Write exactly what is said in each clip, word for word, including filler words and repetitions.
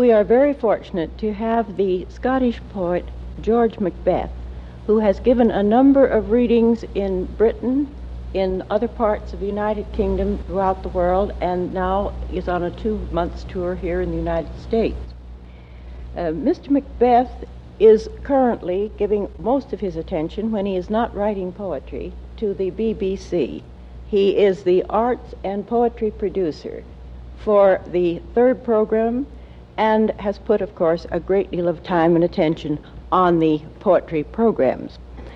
we are very fortunate to have the Scottish poet George Macbeth, who has given a number of readings in Britain, in other parts of the United Kingdom, throughout the world, and now is on a two-month tour here in the United States. Uh, Mister Macbeth is currently giving most of his attention, when he is not writing poetry, to the B B C. He is the arts and poetry producer for the third program and has put, of course, a great deal of time and attention on the poetry programs.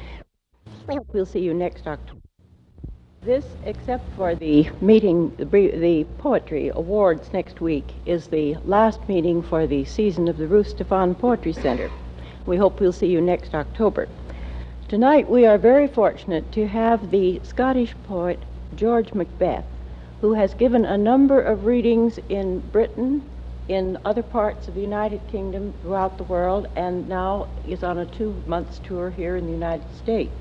We'll see you next October. This, except for the meeting, the, the Poetry Awards next week, is the last meeting for the season of the Ruth Stephan Poetry Center. We hope we'll see you next October. Tonight we are very fortunate to have the Scottish poet George Macbeth, who has given a number of readings in Britain, in other parts of the United Kingdom, throughout the world, and now is on a two-month tour here in the United States.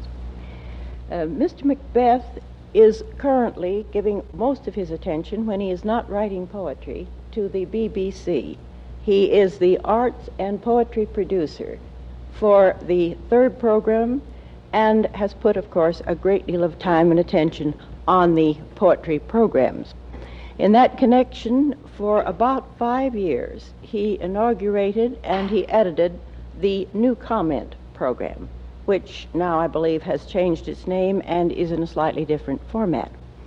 Uh, Mister Macbeth is currently giving most of his attention, when he is not writing poetry, to the B B C. He is the arts and poetry producer for the third program and has put, of course, a great deal of time and attention on the poetry programs. In that connection, for about five years, he inaugurated and he edited the New Comment program, which now I believe has changed its name and is in a slightly different format.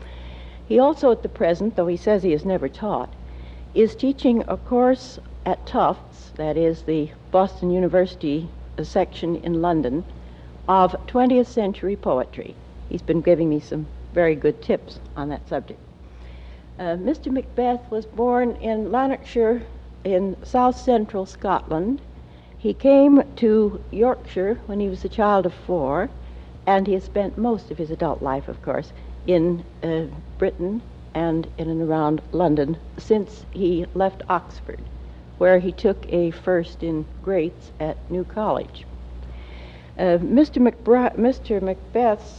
He also at the present, though he says he has never taught, is teaching a course at Tufts, that is the Boston University section in London, of twentieth century poetry. He's been giving me some very good tips on that subject. Uh, Mister Macbeth was born in Lanarkshire in south central Scotland. He came to Yorkshire when he was a child of four, and he has spent most of his adult life, of course, in uh, Britain and in and around London since he left Oxford, where he took a first in Greats at New College. Uh, Mister Macbra- Mister Macbeth's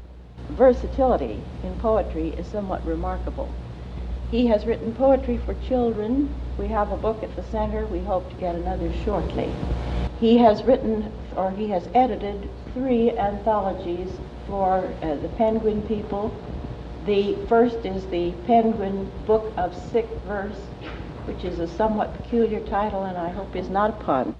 versatility in poetry is somewhat remarkable. He has written poetry for children. We have a book at the center. We hope to get another shortly. He has written, or he has edited, three anthologies for uh, the Penguin people. The first is the Penguin Book of Sick Verse, which is a somewhat peculiar title and I hope is not a pun.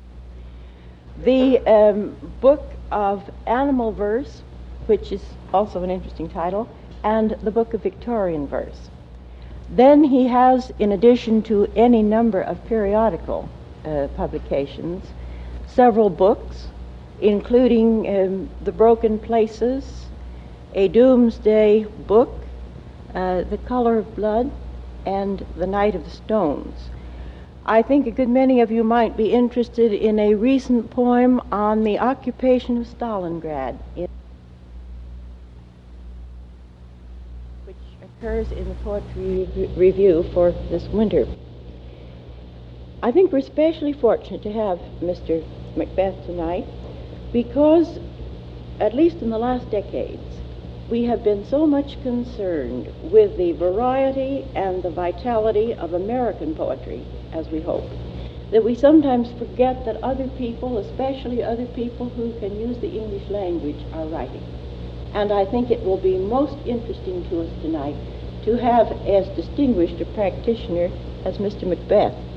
The um, Book of Animal Verse, which is also an interesting title, and the Book of Victorian Verse. Then he has, in addition to any number of periodical uh, publications, several books, including um, The Broken Places, a Doomsday Book, uh, The Color of Blood, and The Night of the Stones. I think a good many of you might be interested in a recent poem on the occupation of Stalingrad, in which occurs in the Poetry Review for this winter. I think we're especially fortunate to have Mister Macbeth tonight because, at least in the last decades, we have been so much concerned with the variety and the vitality of American poetry, as we hope, that we sometimes forget that other people, especially other people who can use the English language, are writing. And I think it will be most interesting to us tonight to have as distinguished a practitioner as Mister Macbeth.